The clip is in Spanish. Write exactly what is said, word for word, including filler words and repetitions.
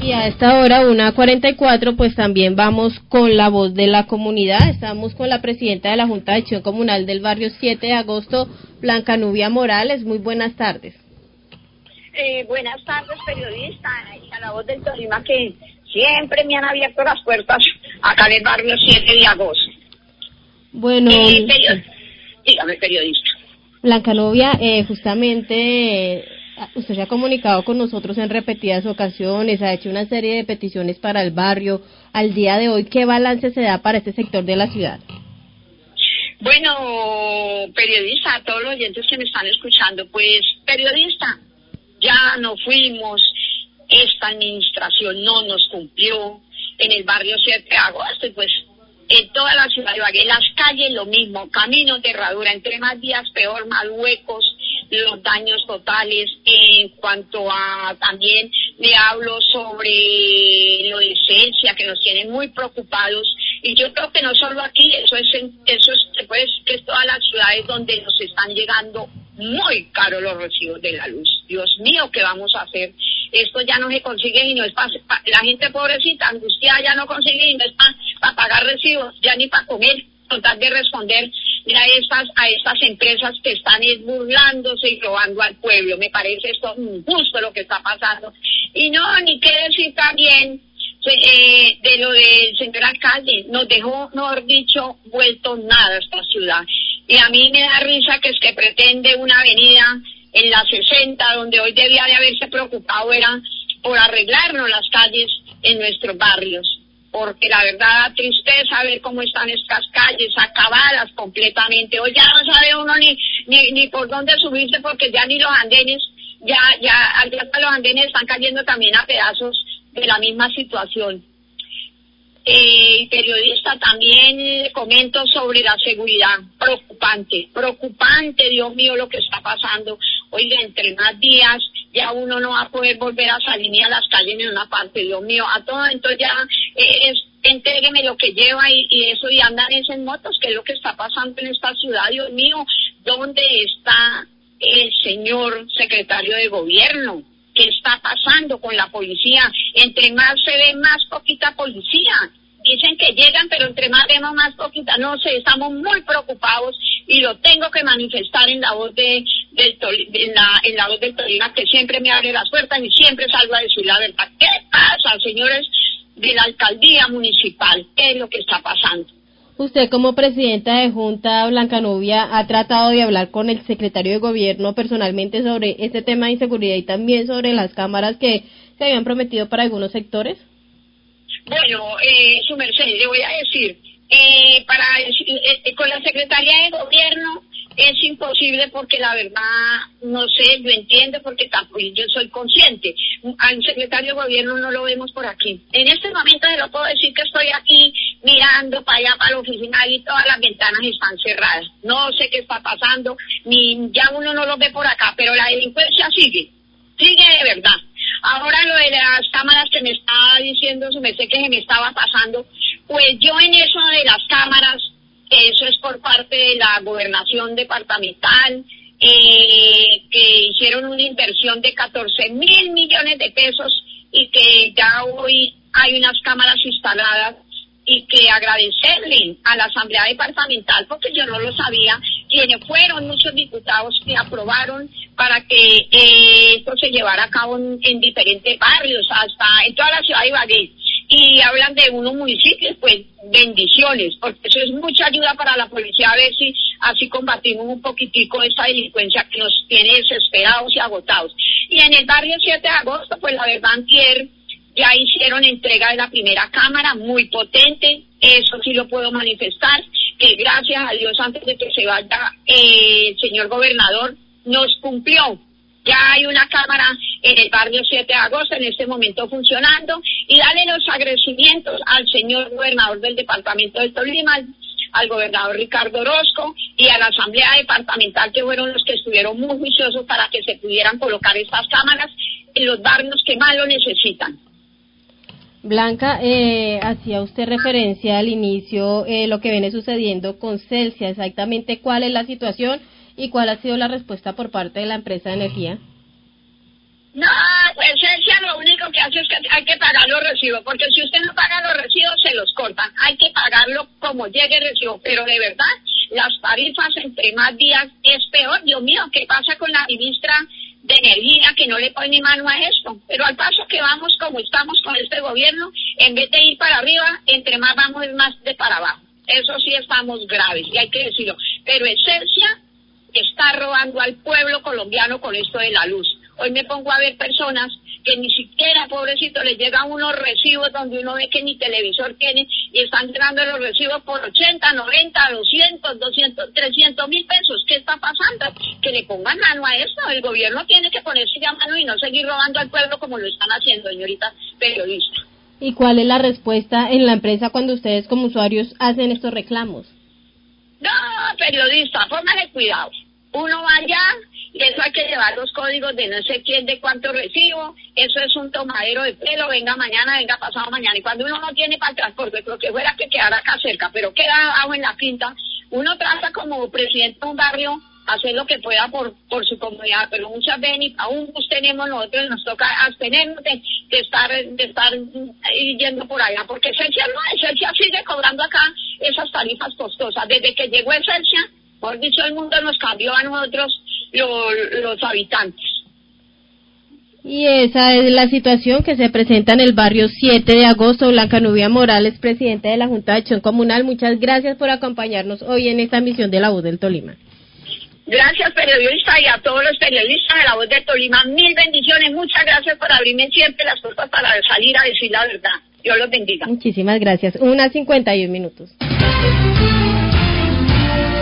Y a esta hora, una cuarenta y cuatro, pues también vamos con la voz de la comunidad. Estamos con la presidenta de la Junta de Acción Comunal del barrio siete de agosto, Blanca Nubia Morales. Muy buenas tardes. Eh, buenas tardes, periodista, y a la voz del Tolima, que siempre me han abierto las puertas acá en el barrio siete de agosto. Bueno, eh, period... dígame, periodista. Blanca Nubia, eh, justamente eh, usted se ha comunicado con nosotros en repetidas ocasiones, ha hecho una serie de peticiones para el barrio. Al día de hoy, ¿qué balance se da para este sector de la ciudad? Bueno, periodista, a todos los oyentes que me están escuchando, pues, periodista, ya no fuimos, esta administración no nos cumplió en el barrio siete de agosto, y pues en toda la ciudad de Ibagué, las calles lo mismo, caminos de herradura, entre más días peor, más huecos, los daños totales. En cuanto a, también le hablo sobre lo de licencia, que nos tienen muy preocupados, y yo creo que no solo aquí, eso es, en, eso es, pues, que es todas las ciudades donde nos están llegando muy caros los recibos de la luz. Dios mío, ¿qué vamos a hacer? Esto ya no se consigue y no es para, pa, la gente pobrecita, angustiada, ya no consigue y no es para pa pagar recibos, ya ni para comer, tratar de responder a estas, a estas empresas que están burlándose y robando al pueblo. Me parece esto injusto lo que está pasando. Y no, ni qué decir también eh, de lo del señor alcalde, nos dejó, mejor dicho, vuelto nada esta ciudad. Y a mí me da risa que es que pretende una avenida en la sesenta, donde hoy debía de haberse preocupado era por arreglarnos las calles en nuestros barrios, porque la verdad da tristeza ver cómo están estas calles acabadas completamente. Hoy ya no sabe uno ni ni, ni por dónde subirse, porque ya ni los andenes, ya ya, ya los andenes están cayendo también a pedazos de la misma situación. Eh, periodista, también eh, comento sobre la seguridad. Preocupante, preocupante, Dios mío, lo que está pasando. Oiga, entre más días ya uno no va a poder volver a salir ni a las calles ni a una parte, Dios mío, a todo. Entonces ya eh, es, entrégueme lo que lleva y, y eso, y andan en motos, que es lo que está pasando en esta ciudad. Dios mío, ¿dónde está el señor secretario de gobierno? ¿Qué está pasando con la policía? Entre más se ve, más poquita policía. Dicen que llegan, pero entre más vemos, más poquita. No sé, estamos muy preocupados y lo tengo que manifestar en la voz de, del en la, en la voz del Tolima, que siempre me abre las puertas y siempre salgo a decir la verdad. ¿Qué pasa, señores de la alcaldía municipal? ¿Qué es lo que está pasando? Usted, como presidenta de Junta, Blanca Nubia, ¿ha tratado de hablar con el secretario de gobierno personalmente sobre este tema de inseguridad y también sobre las cámaras que se habían prometido para algunos sectores? Bueno, eh, su merced, le voy a decir, eh, para eh, con la Secretaría de Gobierno es imposible, porque la verdad, no sé, lo entiendo, porque tampoco yo soy consciente. Al secretario de Gobierno no lo vemos por aquí. En este momento se lo puedo decir que estoy aquí mirando para allá, para la oficina, y todas las ventanas están cerradas. No sé qué está pasando, ni ya uno no lo ve por acá, pero la delincuencia sigue. Sigue de verdad. Ahora lo de las cámaras que me estaba diciendo su merced que se me estaba pasando, pues yo en eso de las cámaras, eso es por parte de la gobernación departamental, eh, que hicieron una inversión de catorce mil millones de pesos y que ya hoy hay unas cámaras instaladas, y que agradecerle a la Asamblea Departamental, porque yo no lo sabía, quienes fueron muchos diputados que aprobaron para que eh, esto se llevara a cabo en, en diferentes barrios, hasta en toda la ciudad de Ibagué. Y hablan de unos municipios, pues bendiciones, porque eso es mucha ayuda para la policía, a ver si así combatimos un poquitico esa delincuencia que nos tiene desesperados y agotados. Y en el barrio siete de agosto, pues la verdad, antier ya hicieron entrega de la primera cámara, muy potente, eso sí lo puedo manifestar, que gracias a Dios, antes de que se vaya eh, el señor gobernador, nos cumplió. Ya hay una cámara en el barrio siete de agosto en este momento funcionando, y darle los agradecimientos al señor gobernador del departamento de Tolima, al gobernador Ricardo Orozco y a la Asamblea Departamental, que fueron los que estuvieron muy juiciosos para que se pudieran colocar estas cámaras en los barrios que más lo necesitan. Blanca, eh, hacía usted referencia al inicio, eh, lo que viene sucediendo con Celsia, exactamente cuál es la situación y cuál ha sido la respuesta por parte de la empresa de energía. No, pues Celsia lo único que hace es que hay que pagar los recibos, porque si usted no paga los recibos, se los cortan. Hay que pagarlo como llegue el recibo, pero de verdad, las tarifas entre más días es peor. Dios mío, ¿qué pasa con la ministra de Energía que no le pone mano a esto? Pero al paso que vamos, como estamos con este gobierno, en vez de ir para arriba, entre más vamos es más de para abajo. Eso sí estamos graves, y hay que decirlo. Pero Esencia está robando al pueblo colombiano con esto de la luz. Hoy me pongo a ver personas que ni siquiera, pobrecito, les llegan unos recibos donde uno ve que ni televisor tiene y están llegando los recibos por ochenta, noventa, doscientos, doscientos, trescientos mil pesos. ¿Qué está pasando? Que le pongan mano a esto. El gobierno tiene que ponerse ya mano y no seguir robando al pueblo como lo están haciendo, señorita periodista. ¿Y cuál es la respuesta en la empresa cuando ustedes como usuarios hacen estos reclamos? No, periodista, póngale cuidado. Uno va allá y eso hay que llevar los códigos de no sé quién, de cuánto recibo. Eso es un tomadero de pelo, venga mañana, venga pasado mañana. Y cuando uno no tiene para el transporte, lo que fuera que quedara acá cerca, pero queda abajo en la quinta, uno trata como presidente de un barrio hacer lo que pueda por por su comunidad, pero muchas veces ni aún tenemos nosotros, nos toca abstenernos de, de estar de estar yendo por allá, porque Esencia no, Esencia sigue cobrando acá esas tarifas costosas. Desde que llegó Esencia, por dicho, el mundo nos cambió a nosotros los, los habitantes. Y esa es la situación que se presenta en el barrio siete de agosto. Blanca Nubia Morales, presidenta de la Junta de Acción Comunal, muchas gracias por acompañarnos hoy en esta emisión de La Voz del Tolima. Gracias, periodista, y a todos los periodistas de La Voz del Tolima, mil bendiciones. Muchas gracias por abrirme siempre las puertas para salir a decir la verdad. Dios los bendiga. Muchísimas gracias. Una cincuenta y un minutos.